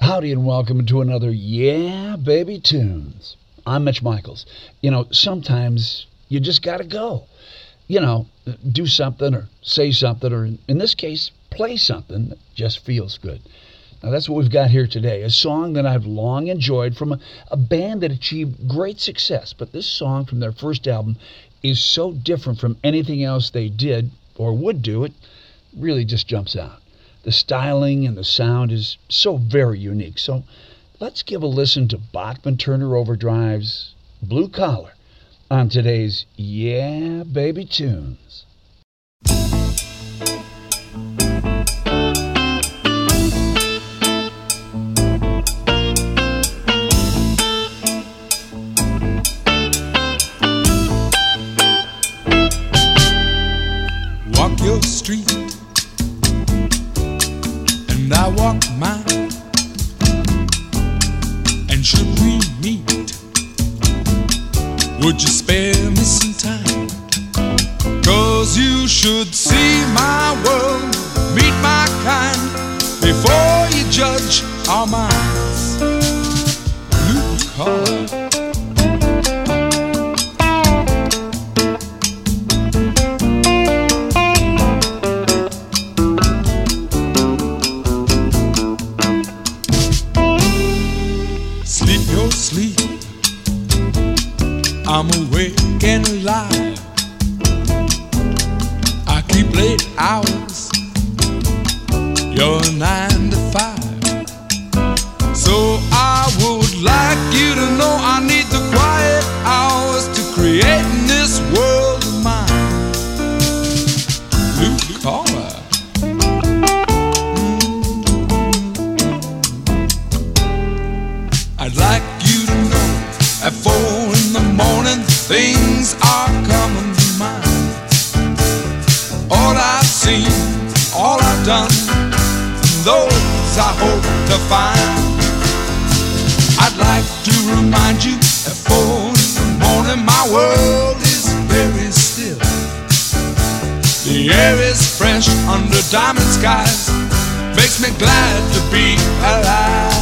Howdy and welcome to another Yeah Baby Tunes. I'm Mitch Michaels. Sometimes you just gotta go. Do something or say something, or in this case, play something that just feels good. Now that's what we've got here today, a song that I've long enjoyed from a band that achieved great success. But this song from their first album is so different from anything else they did or would do. It really just jumps out. The styling and the sound is so very unique. So let's give a listen to Bachman Turner Overdrive's Blue Collar on today's Yeah Baby Tunes. Walk your street and I walk mine, and should we meet, would you spare me some time? 'Cause you should see my world, meet my kind, before you judge our minds. Blue collar, sleep, I'm awake and alive. I keep late hours, you're 9 to 5. So I would like you to know I need the quiet hours to create in this world of mine. Blue collar, I'd like you to know at 4 in the morning things are coming to mind. All I've seen, all I've done, those I hope to find. I'd like to remind you at 4 in the morning my world is very still. The air is fresh under diamond skies, makes me glad to be alive.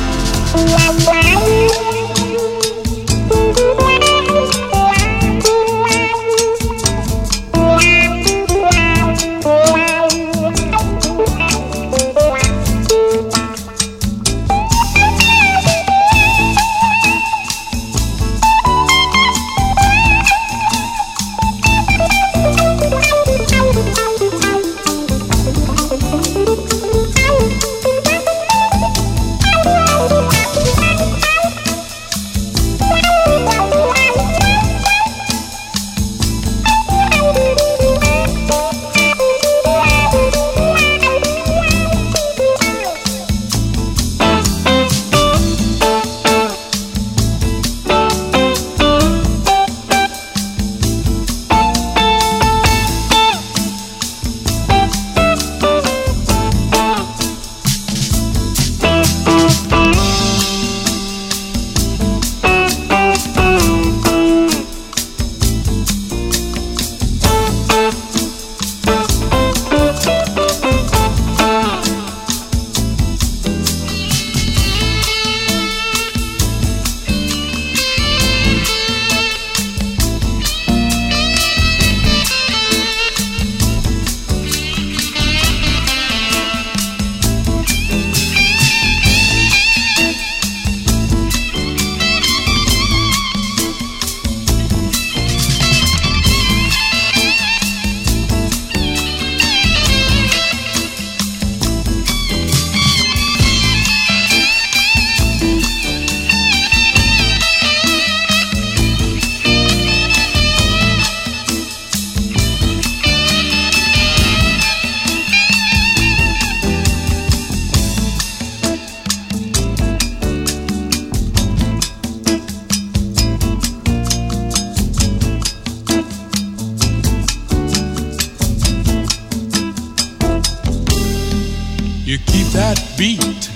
You keep that beat,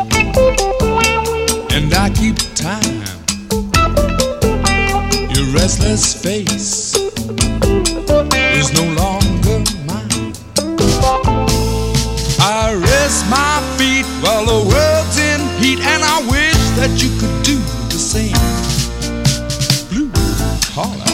and I keep time. Your restless face is no longer mine. I rest my feet while the world's in that you could do the same. Blue collar.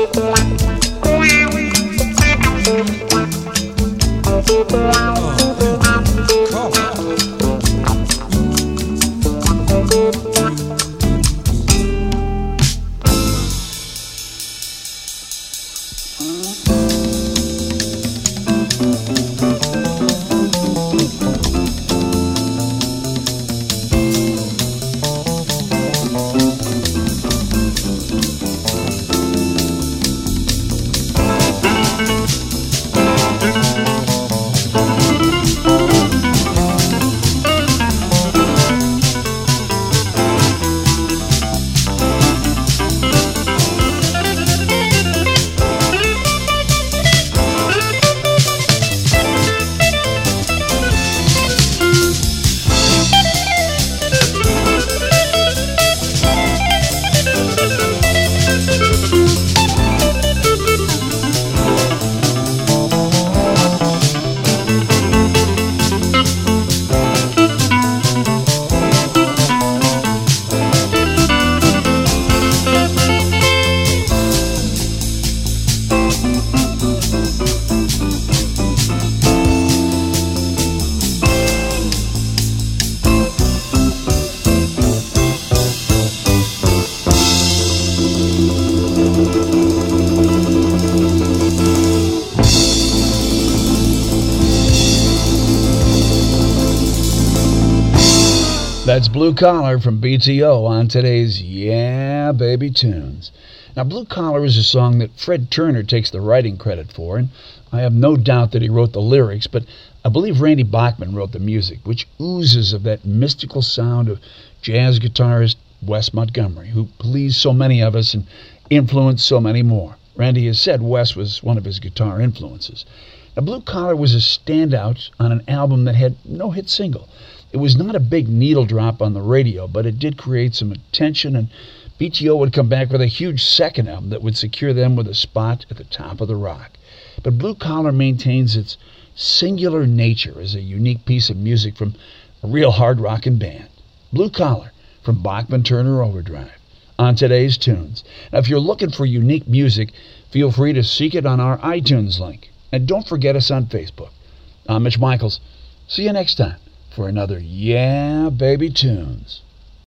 That's Blue Collar from BTO on today's Yeah Baby Tunes. Now, Blue Collar is a song that Fred Turner takes the writing credit for, and I have no doubt that he wrote the lyrics, but I believe Randy Bachman wrote the music, which oozes of that mystical sound of jazz guitarist Wes Montgomery, who pleased so many of us and influenced so many more. Randy has said Wes was one of his guitar influences. Now, Blue Collar was a standout on an album that had no hit single. It was not a big needle drop on the radio, but it did create some attention, and BTO would come back with a huge second album that would secure them with a spot at the top of the rock. But Blue Collar maintains its singular nature as a unique piece of music from a real hard rockin' band. Blue Collar from Bachman Turner Overdrive on today's tunes. Now, if you're looking for unique music, feel free to seek it on our iTunes link. And don't forget us on Facebook. I'm Mitch Michaels. See you next time for another Yeah Baby Tunes.